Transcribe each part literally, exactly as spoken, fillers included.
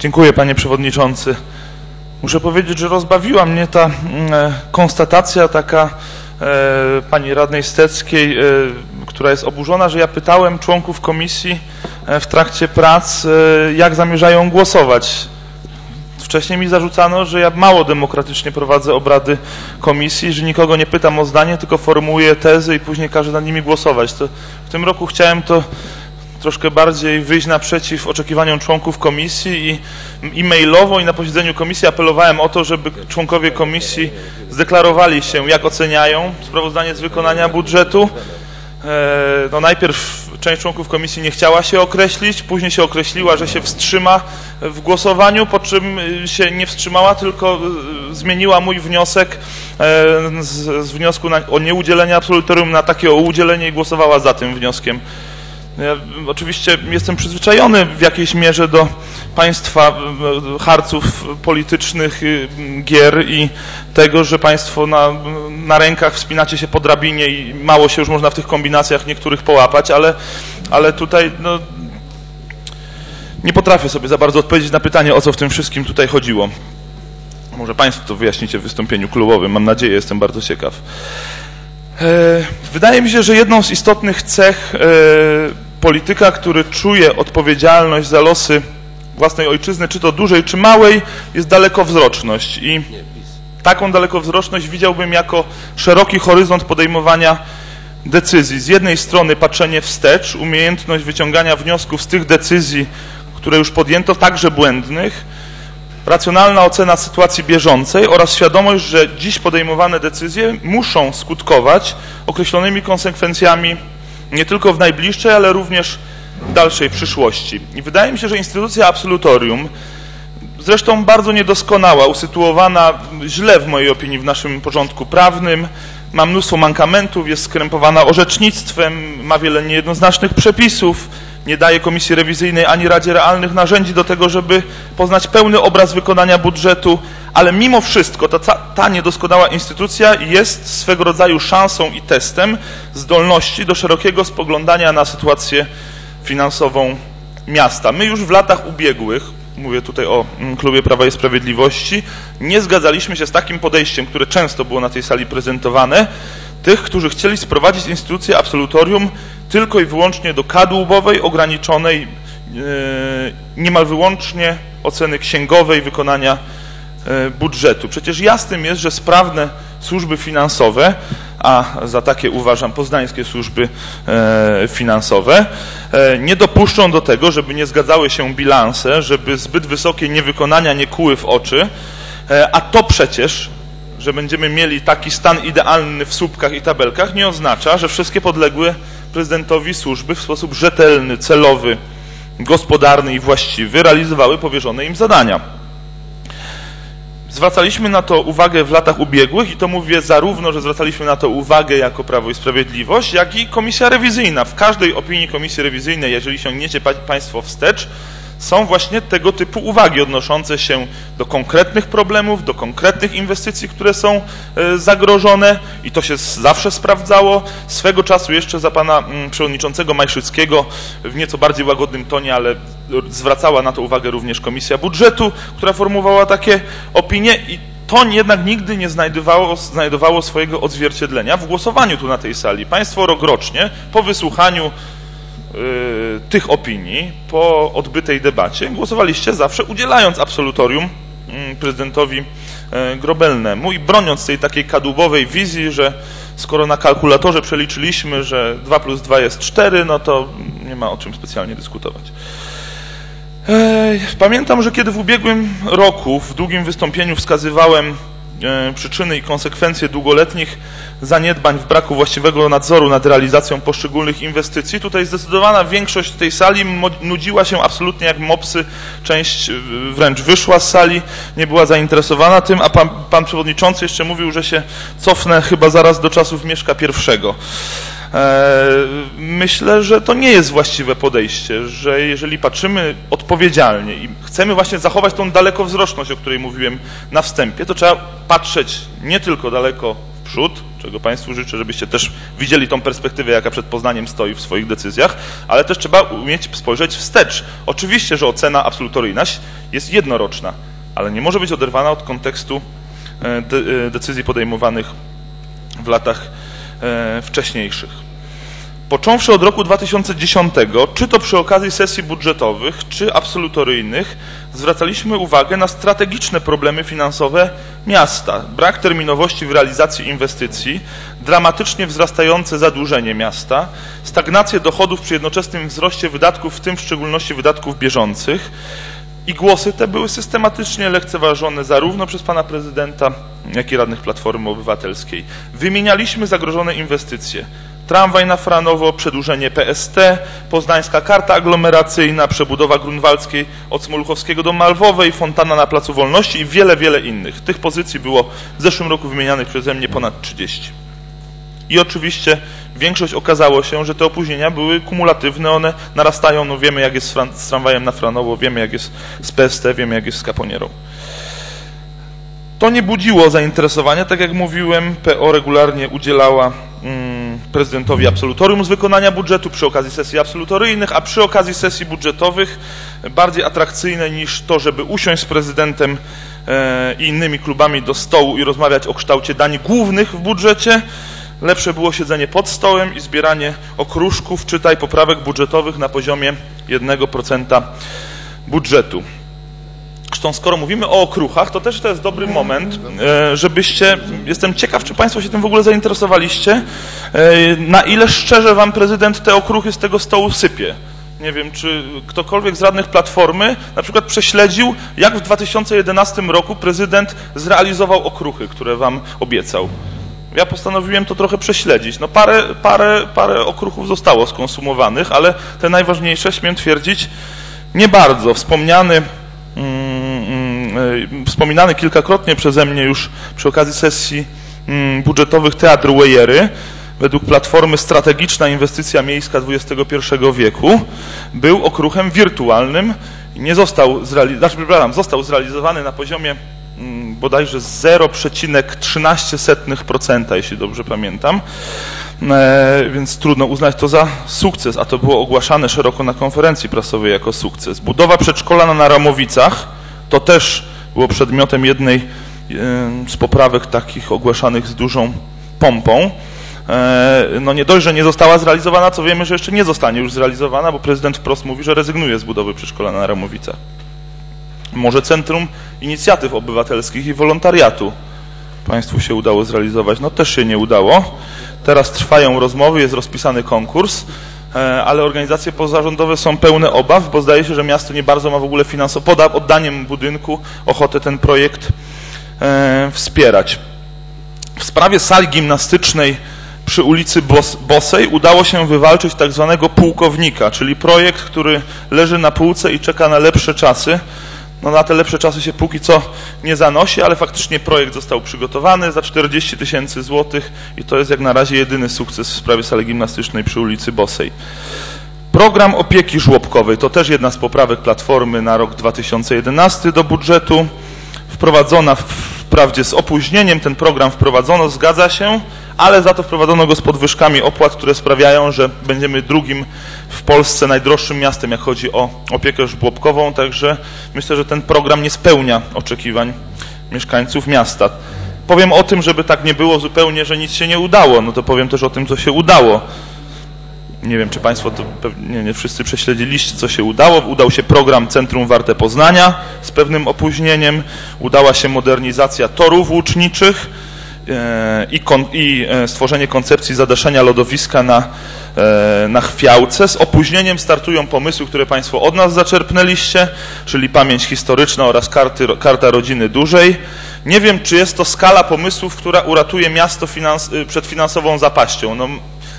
Dziękuję, panie przewodniczący. Muszę powiedzieć, że rozbawiła mnie ta e, konstatacja taka e, pani radnej Steckiej, e, która jest oburzona, że ja pytałem członków komisji e, w trakcie prac, e, jak zamierzają głosować. Wcześniej mi zarzucano, że ja mało demokratycznie prowadzę obrady komisji, że nikogo nie pytam o zdanie, tylko formułuję tezy i później każę nad nimi głosować. To w tym roku chciałem to troszkę bardziej wyjść naprzeciw oczekiwaniom członków komisji i, i mailowo i na posiedzeniu komisji apelowałem o to, żeby członkowie komisji zdeklarowali się, jak oceniają sprawozdanie z wykonania budżetu. No najpierw część członków komisji nie chciała się określić, później się określiła, że się wstrzyma w głosowaniu, po czym się nie wstrzymała, tylko zmieniła mój wniosek z, z wniosku na, o nieudzielenie absolutorium na takie o udzielenie i głosowała za tym wnioskiem. Ja oczywiście jestem przyzwyczajony w jakiejś mierze do państwa harców politycznych, gier i tego, że państwo na, na rękach wspinacie się po drabinie i mało się już można w tych kombinacjach niektórych połapać, ale, ale tutaj no, nie potrafię sobie za bardzo odpowiedzieć na pytanie, o co w tym wszystkim tutaj chodziło. Może państwo to wyjaśnicie w wystąpieniu klubowym, mam nadzieję, jestem bardzo ciekaw. Wydaje mi się, że jedną z istotnych cech polityka, który czuje odpowiedzialność za losy własnej ojczyzny, czy to dużej, czy małej, jest dalekowzroczność. I taką dalekowzroczność widziałbym jako szeroki horyzont podejmowania decyzji. Z jednej strony patrzenie wstecz, umiejętność wyciągania wniosków z tych decyzji, które już podjęto, także błędnych, racjonalna ocena sytuacji bieżącej oraz świadomość, że dziś podejmowane decyzje muszą skutkować określonymi konsekwencjami nie tylko w najbliższej, ale również w dalszej przyszłości. I wydaje mi się, że instytucja absolutorium, zresztą bardzo niedoskonała, usytuowana źle w mojej opinii w naszym porządku prawnym, ma mnóstwo mankamentów, jest skrępowana orzecznictwem, ma wiele niejednoznacznych przepisów, nie daje Komisji Rewizyjnej ani Radzie realnych narzędzi do tego, żeby poznać pełny obraz wykonania budżetu, ale mimo wszystko ta, ta niedoskonała instytucja jest swego rodzaju szansą i testem zdolności do szerokiego spoglądania na sytuację finansową miasta. My już w latach ubiegłych, mówię tutaj o Klubie Prawa i Sprawiedliwości, nie zgadzaliśmy się z takim podejściem, które często było na tej sali prezentowane, tych, którzy chcieli sprowadzić instytucję absolutorium tylko i wyłącznie do kadłubowej, ograniczonej, yy, niemal wyłącznie oceny księgowej wykonania yy, budżetu. Przecież jasnym jest, że sprawne służby finansowe, a za takie uważam poznańskie służby yy, finansowe, yy, nie dopuszczą do tego, żeby nie zgadzały się bilanse, żeby zbyt wysokie niewykonania nie kłuły w oczy, yy, a to przecież, że będziemy mieli taki stan idealny w słupkach i tabelkach, nie oznacza, że wszystkie podległe prezydentowi służby w sposób rzetelny, celowy, gospodarny i właściwy realizowały powierzone im zadania. Zwracaliśmy na to uwagę w latach ubiegłych i to mówię zarówno, że zwracaliśmy na to uwagę jako Prawo i Sprawiedliwość, jak i Komisja Rewizyjna. W każdej opinii Komisji Rewizyjnej, jeżeli sięgniecie państwo wstecz, są właśnie tego typu uwagi odnoszące się do konkretnych problemów, do konkretnych inwestycji, które są zagrożone i to się zawsze sprawdzało. Swego czasu jeszcze za pana przewodniczącego Majszyckiego w nieco bardziej łagodnym tonie, ale zwracała na to uwagę również Komisja Budżetu, która formułowała takie opinie i to jednak nigdy nie znajdowało, znajdowało swojego odzwierciedlenia w głosowaniu tu na tej sali. Państwo rokrocznie po wysłuchaniu tych opinii, po odbytej debacie głosowaliście zawsze udzielając absolutorium prezydentowi Grobelnemu i broniąc tej takiej kadłubowej wizji, że skoro na kalkulatorze przeliczyliśmy, że dwa plus dwa jest cztery, no to nie ma o czym specjalnie dyskutować. Pamiętam, że kiedy w ubiegłym roku w długim wystąpieniu wskazywałem przyczyny i konsekwencje długoletnich zaniedbań w braku właściwego nadzoru nad realizacją poszczególnych inwestycji. Tutaj zdecydowana większość tej sali nudziła się absolutnie jak mopsy, część wręcz wyszła z sali, nie była zainteresowana tym, a pan, pan przewodniczący jeszcze mówił, że się cofnę chyba zaraz do czasów Mieszka pierwszego. Myślę, że to nie jest właściwe podejście, że jeżeli patrzymy odpowiedzialnie i chcemy właśnie zachować tą dalekowzroczność, o której mówiłem na wstępie, to trzeba patrzeć nie tylko daleko w przód, czego Tego Państwu życzę, żebyście też widzieli tą perspektywę, jaka przed Poznaniem stoi w swoich decyzjach, ale też trzeba umieć spojrzeć wstecz. Oczywiście, że ocena absolutoryjna jest jednoroczna, ale nie może być oderwana od kontekstu de decyzji podejmowanych w latach wcześniejszych. Począwszy od roku dwa tysiące dziesiątego, czy to przy okazji sesji budżetowych, czy absolutoryjnych, zwracaliśmy uwagę na strategiczne problemy finansowe miasta. Brak terminowości w realizacji inwestycji, dramatycznie wzrastające zadłużenie miasta, stagnację dochodów przy jednoczesnym wzroście wydatków, w tym w szczególności wydatków bieżących. I głosy te były systematycznie lekceważone zarówno przez pana prezydenta, jak i radnych Platformy Obywatelskiej. Wymienialiśmy zagrożone inwestycje. Tramwaj na Franowo, przedłużenie P S T, poznańska karta aglomeracyjna, przebudowa Grunwaldzkiej od Smoluchowskiego do Malwowej, fontanna na Placu Wolności i wiele, wiele innych. Tych pozycji było w zeszłym roku wymienianych przeze mnie ponad trzydzieści. I oczywiście większość okazało się, że te opóźnienia były kumulatywne, one narastają, no wiemy jak jest z tramwajem na Franowo, wiemy jak jest z P S T, wiemy jak jest z Kaponierą. To nie budziło zainteresowania, tak jak mówiłem, P O regularnie udzielała mm, prezydentowi absolutorium z wykonania budżetu przy okazji sesji absolutoryjnych, a przy okazji sesji budżetowych bardziej atrakcyjne niż to, żeby usiąść z prezydentem e, i innymi klubami do stołu i rozmawiać o kształcie dań głównych w budżecie. Lepsze było siedzenie pod stołem i zbieranie okruszków, czytaj poprawek budżetowych na poziomie jednego procenta budżetu. Zresztą skoro mówimy o okruchach, to też to jest dobry moment, żebyście, jestem ciekaw, czy Państwo się tym w ogóle zainteresowaliście, na ile szczerze Wam prezydent te okruchy z tego stołu sypie. Nie wiem, czy ktokolwiek z radnych Platformy na przykład prześledził, jak w dwa tysiące jedenastym roku prezydent zrealizował okruchy, które Wam obiecał. Ja postanowiłem to trochę prześledzić. No parę, parę, parę okruchów zostało skonsumowanych, ale te najważniejsze, śmiem twierdzić, nie bardzo. Wspomniany, mm, mm, wspominany kilkakrotnie przeze mnie już przy okazji sesji mm, budżetowych Teatr Wejery, według Platformy strategiczna inwestycja miejska dwudziestego pierwszego wieku, był okruchem wirtualnym. Nie został zrealizowany, znaczy, został zrealizowany na poziomie bodajże zero przecinek trzynaście procent, jeśli dobrze pamiętam, e, więc trudno uznać to za sukces, a to było ogłaszane szeroko na konferencji prasowej jako sukces. Budowa przedszkola na Naramowicach to też było przedmiotem jednej e, z poprawek takich ogłaszanych z dużą pompą. E, no nie dość, że nie została zrealizowana, co wiemy, że jeszcze nie zostanie już zrealizowana, bo prezydent wprost mówi, że rezygnuje z budowy przedszkola na Naramowicach. Może Centrum Inicjatyw Obywatelskich i Wolontariatu Państwu się udało zrealizować. No też się nie udało. Teraz trwają rozmowy, jest rozpisany konkurs, ale organizacje pozarządowe są pełne obaw, bo zdaje się, że miasto nie bardzo ma w ogóle finansowo, pod oddaniem budynku ochotę ten projekt wspierać. W sprawie sali gimnastycznej przy ulicy Bos Bosej udało się wywalczyć tak zwanego pułkownika, czyli projekt, który leży na półce i czeka na lepsze czasy. No na te lepsze czasy się póki co nie zanosi, ale faktycznie projekt został przygotowany za czterdzieści tysięcy złotych i to jest jak na razie jedyny sukces w sprawie sali gimnastycznej przy ulicy Bosej. Program opieki żłobkowej to też jedna z poprawek Platformy na rok dwa tysiące jedenasty do budżetu. Wprowadzona wprawdzie z opóźnieniem, ten program wprowadzono, zgadza się, ale za to wprowadzono go z podwyżkami opłat, które sprawiają, że będziemy drugim w Polsce najdroższym miastem, jak chodzi o opiekę żłobkową, także myślę, że ten program nie spełnia oczekiwań mieszkańców miasta. Powiem o tym, żeby tak nie było zupełnie, że nic się nie udało, no to powiem też o tym, co się udało. Nie wiem, czy Państwo to pewnie nie wszyscy prześledziliście, co się udało. Udał się program Centrum Warte Poznania z pewnym opóźnieniem. Udała się modernizacja torów łuczniczych i, kon, i stworzenie koncepcji zadaszenia lodowiska na, na Chwiałce. Z opóźnieniem startują pomysły, które Państwo od nas zaczerpnęliście, czyli pamięć historyczna oraz karty, karta rodziny dużej. Nie wiem, czy jest to skala pomysłów, która uratuje miasto finans, przed finansową zapaścią. No,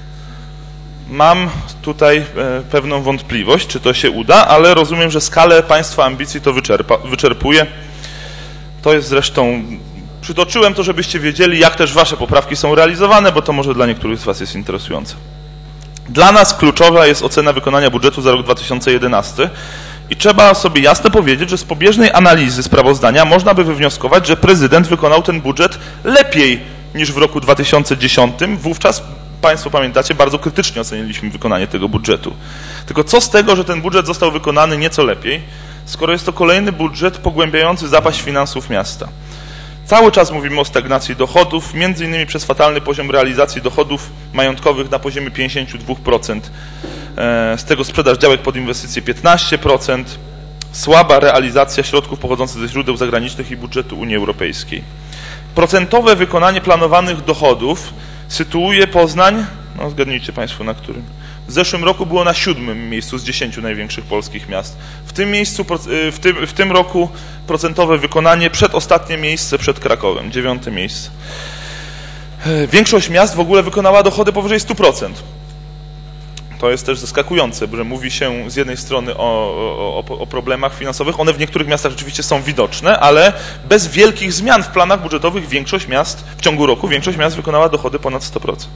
mam tutaj pewną wątpliwość, czy to się uda, ale rozumiem, że skalę Państwa ambicji to wyczerpa, wyczerpuje. To jest zresztą... Przytoczyłem to, żebyście wiedzieli, jak też Wasze poprawki są realizowane, bo to może dla niektórych z Was jest interesujące. Dla nas kluczowa jest ocena wykonania budżetu za rok dwa tysiące jedenasty i trzeba sobie jasno powiedzieć, że z pobieżnej analizy sprawozdania można by wywnioskować, że prezydent wykonał ten budżet lepiej niż w roku dwa tysiące dziesiątym. Wówczas, Państwo pamiętacie, bardzo krytycznie oceniliśmy wykonanie tego budżetu. Tylko co z tego, że ten budżet został wykonany nieco lepiej, skoro jest to kolejny budżet pogłębiający zapaść finansów miasta. Cały czas mówimy o stagnacji dochodów, między innymi przez fatalny poziom realizacji dochodów majątkowych na poziomie pięćdziesiąt dwa procent, z tego sprzedaż działek pod inwestycje piętnaście procent, słaba realizacja środków pochodzących ze źródeł zagranicznych i budżetu Unii Europejskiej. Procentowe wykonanie planowanych dochodów sytuuje Poznań, no zgadnijcie Państwo na którym, w zeszłym roku było na siódmym miejscu z dziesięciu największych polskich miast. W tym miejscu, w tym, w tym roku procentowe wykonanie przedostatnie miejsce przed Krakowem, dziewiąte miejsce. Większość miast w ogóle wykonała dochody powyżej stu procent. To jest też zaskakujące, że mówi się z jednej strony o, o, o problemach finansowych. One w niektórych miastach rzeczywiście są widoczne, ale bez wielkich zmian w planach budżetowych większość miast, w ciągu roku większość miast wykonała dochody ponad sto procent.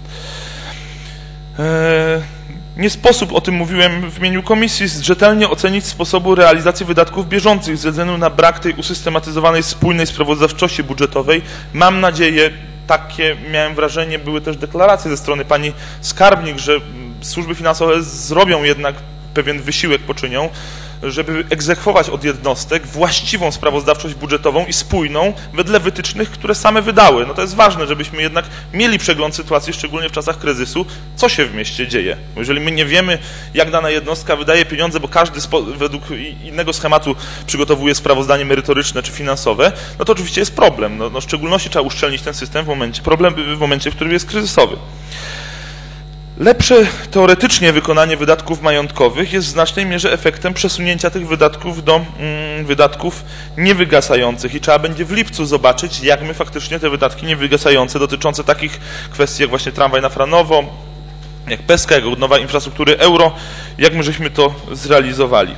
Nie sposób, o tym mówiłem w imieniu komisji, rzetelnie ocenić sposobu realizacji wydatków bieżących ze względu na brak tej usystematyzowanej, spójnej sprawozdawczości budżetowej. Mam nadzieję, takie miałem wrażenie, były też deklaracje ze strony pani skarbnik, że służby finansowe zrobią jednak pewien wysiłek, poczynią, żeby egzekwować od jednostek właściwą sprawozdawczość budżetową i spójną wedle wytycznych, które same wydały. No to jest ważne, żebyśmy jednak mieli przegląd sytuacji, szczególnie w czasach kryzysu, co się w mieście dzieje. Bo jeżeli my nie wiemy, jak dana jednostka wydaje pieniądze, bo każdy według innego schematu przygotowuje sprawozdanie merytoryczne czy finansowe, no to oczywiście jest problem. No, no w szczególności trzeba uszczelnić ten system w momencie, problem, w momencie, w którym jest kryzysowy. Lepsze teoretycznie wykonanie wydatków majątkowych jest w znacznej mierze efektem przesunięcia tych wydatków do mm, wydatków niewygasających i trzeba będzie w lipcu zobaczyć, jak my faktycznie te wydatki niewygasające dotyczące takich kwestii jak właśnie tramwaj na Franowo, jak Pestka, jak odnowa infrastruktury euro, jak my żeśmy to zrealizowali.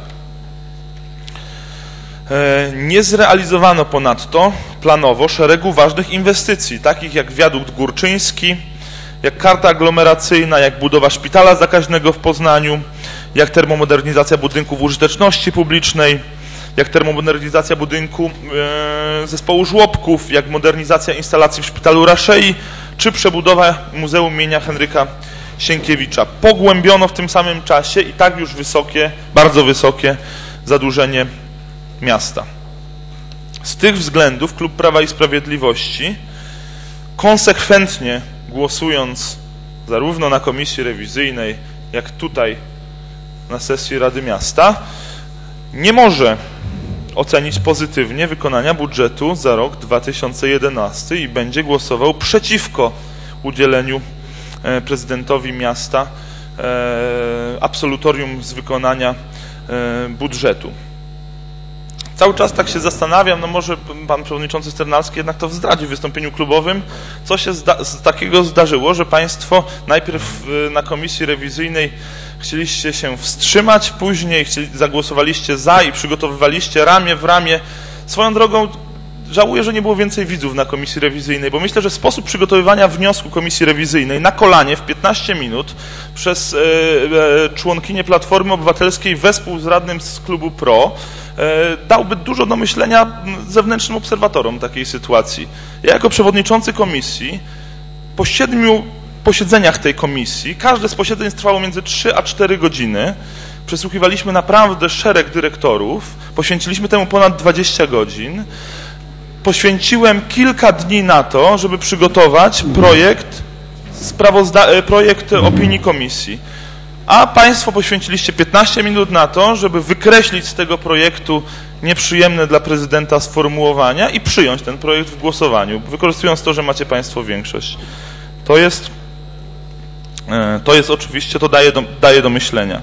E, nie zrealizowano ponadto planowo szeregu ważnych inwestycji, takich jak wiadukt Górczyński, jak karta aglomeracyjna, jak budowa szpitala zakaźnego w Poznaniu, jak termomodernizacja budynków użyteczności publicznej, jak termomodernizacja budynku e, zespołu żłobków, jak modernizacja instalacji w szpitalu Raszei, czy przebudowa Muzeum imienia Henryka Sienkiewicza. Pogłębiono w tym samym czasie i tak już wysokie, bardzo wysokie zadłużenie miasta. Z tych względów Klub Prawa i Sprawiedliwości konsekwentnie głosując zarówno na komisji rewizyjnej, jak tutaj na sesji Rady Miasta, nie może ocenić pozytywnie wykonania budżetu za rok dwa tysiące jedenasty i będzie głosował przeciwko udzieleniu prezydentowi miasta absolutorium z wykonania budżetu. Cały czas tak się zastanawiam, no może pan przewodniczący Sternalski jednak to zdradzi w wystąpieniu klubowym, co się zda z takiego zdarzyło, że państwo najpierw na komisji rewizyjnej chcieliście się wstrzymać, później chcieli, zagłosowaliście za i przygotowywaliście ramię w ramię. Swoją drogą żałuję, że nie było więcej widzów na komisji rewizyjnej, bo myślę, że sposób przygotowywania wniosku komisji rewizyjnej na kolanie w piętnaście minut przez e, e, członkinię Platformy Obywatelskiej wespół z radnym z klubu P R O e, dałby dużo do myślenia zewnętrznym obserwatorom takiej sytuacji. Ja jako przewodniczący komisji po siedmiu posiedzeniach tej komisji, każde z posiedzeń trwało między trzy a cztery godziny, przesłuchiwaliśmy naprawdę szereg dyrektorów, poświęciliśmy temu ponad dwadzieścia godzin, poświęciłem kilka dni na to, żeby przygotować projekt, projekt opinii komisji. A państwo poświęciliście piętnaście minut na to, żeby wykreślić z tego projektu nieprzyjemne dla prezydenta sformułowania i przyjąć ten projekt w głosowaniu, wykorzystując to, że macie państwo większość. To jest, to jest oczywiście, to daje do, daje do myślenia.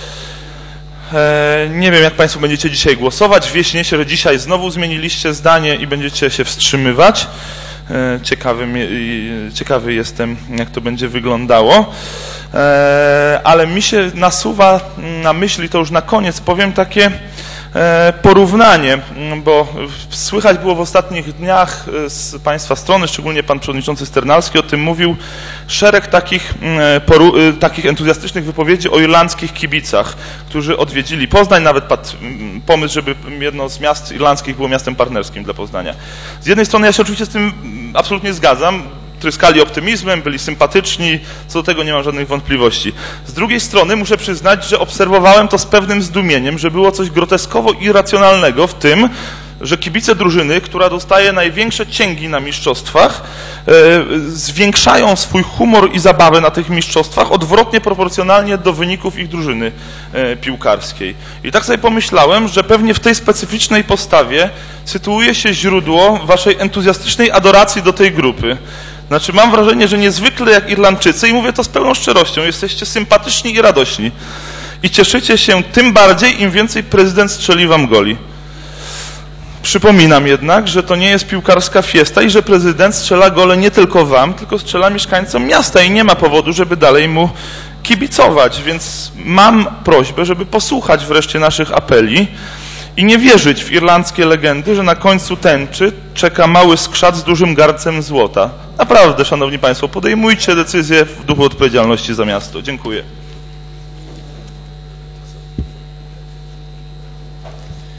Nie wiem, jak państwo będziecie dzisiaj głosować. Wieść niesie, że dzisiaj znowu zmieniliście zdanie i będziecie się wstrzymywać. Ciekawy, ciekawy jestem, jak to będzie wyglądało. Ale mi się nasuwa na myśli, to już na koniec powiem, takie porównanie, bo słychać było w ostatnich dniach z państwa strony, szczególnie pan przewodniczący Sternalski o tym mówił, szereg takich, takich entuzjastycznych wypowiedzi o irlandzkich kibicach, którzy odwiedzili Poznań, nawet padł pomysł, żeby jedno z miast irlandzkich było miastem partnerskim dla Poznania. Z jednej strony ja się oczywiście z tym absolutnie zgadzam, tryskali optymizmem, byli sympatyczni, co do tego nie mam żadnych wątpliwości. Z drugiej strony muszę przyznać, że obserwowałem to z pewnym zdumieniem, że było coś groteskowo irracjonalnego w tym, że kibice drużyny, która dostaje największe cięgi na mistrzostwach, e, zwiększają swój humor i zabawę na tych mistrzostwach odwrotnie proporcjonalnie do wyników ich drużyny e, piłkarskiej. I tak sobie pomyślałem, że pewnie w tej specyficznej postawie sytuuje się źródło waszej entuzjastycznej adoracji do tej grupy. Znaczy mam wrażenie, że niezwykle jak Irlandczycy, i mówię to z pełną szczerością, jesteście sympatyczni i radośni. I cieszycie się tym bardziej, im więcej prezydent strzeli wam goli. Przypominam jednak, że to nie jest piłkarska fiesta i że prezydent strzela gole nie tylko wam, tylko strzela mieszkańcom miasta i nie ma powodu, żeby dalej mu kibicować. Więc mam prośbę, żeby posłuchać wreszcie naszych apeli i nie wierzyć w irlandzkie legendy, że na końcu tęczy czeka mały skrzat z dużym garncem złota. Naprawdę, szanowni państwo, podejmujcie decyzje w duchu odpowiedzialności za miasto. Dziękuję.